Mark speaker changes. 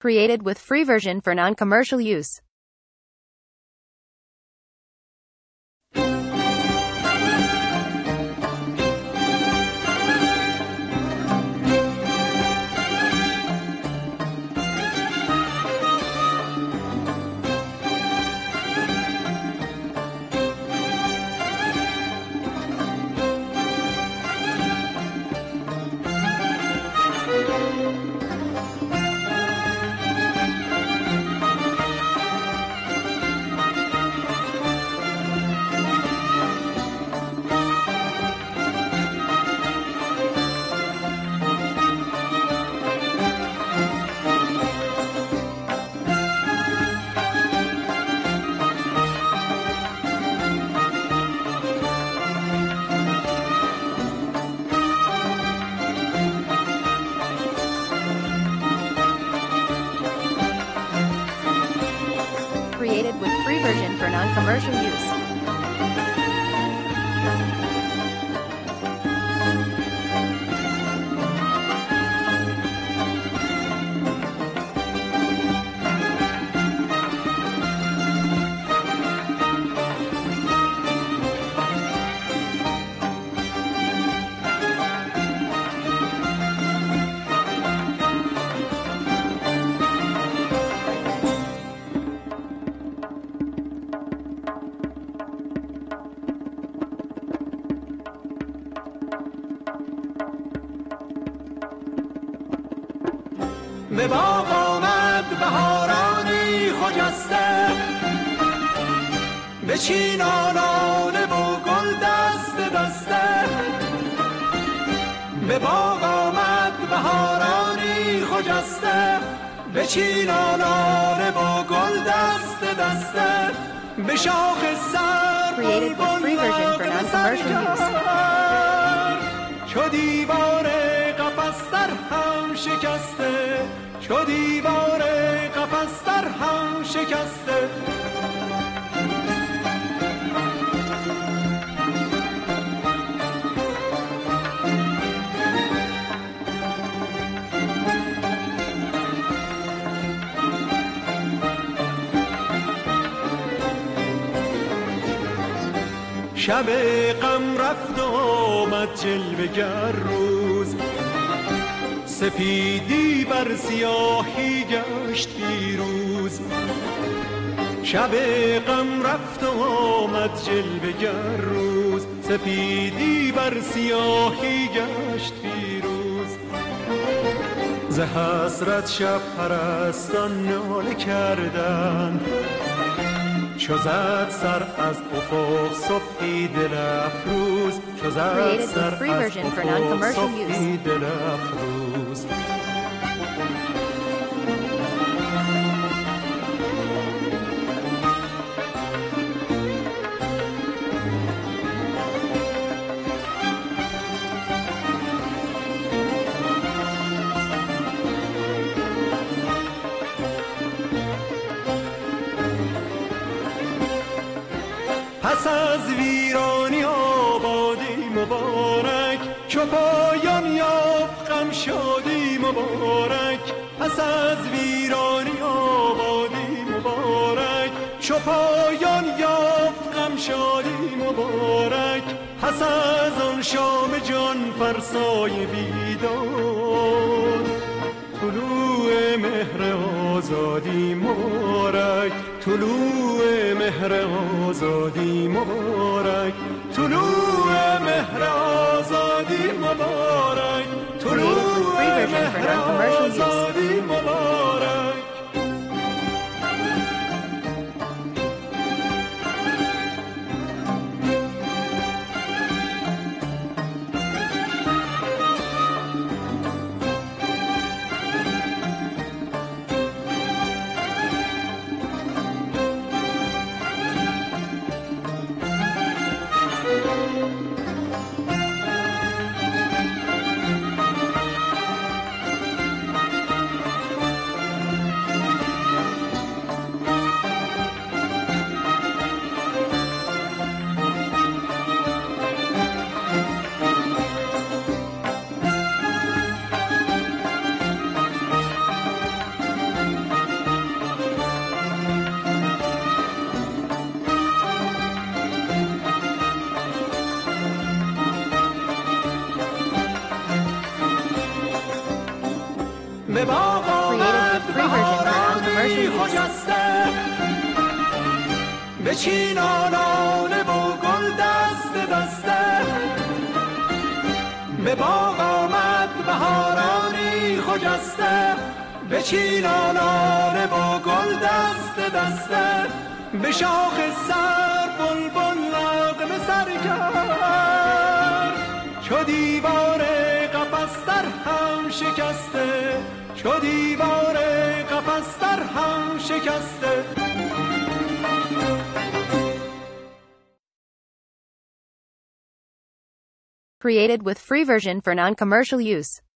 Speaker 1: Created with free version for non-commercial use. Created with free version for non-commercial use.
Speaker 2: به باغ آمد بهارانی خجسته، به چینانان و گل دست دسته. به باغ آمد بهارانی خجسته، به چینانان و گل دست دسته. به شاخ سر بلبل را چو دیوار قفس در هم شکسته، چو دیوار قفس در هم شکسته. شب غم رفت و آمد جلوه گر روز، سپیدی بر سیاهی گشت پیروز. شب غم رفت و آمد جلوه گر روز، سپیدی بر سیاهی گشت پیروز. ز حسرت شب پرستان ناله کردند، چو زد سر از افق صبحی دل افروز، چو زد سر از افق صبحی دل افروز. پس از ویرانی آبادی مبارک، چو پایان یافت غم شادی مبارک. پس از ویرانی آبادی مبارک، چو پایان یافت غم شادی مبارک. پس از آن شام جان فرسای بیدار، طلوع مهر آزادی مبارک، طلوع مهر آزادی مبارک، طلوع مهر آزادی مبارک، طلوع مهر آزادی مبارک. به باغ آمد بهارانی خجسته، به چینانانه و گل دست دسته. به باغ آمد بهارانی خجسته، به چینانانه و گل دست دسته. به شاخ سر بلبل نغمه سر کرد، چو دیوار قفس در هم شکسته، چو دیوار قفس در هم شکسته.
Speaker 1: Created with free version for non-commercial use.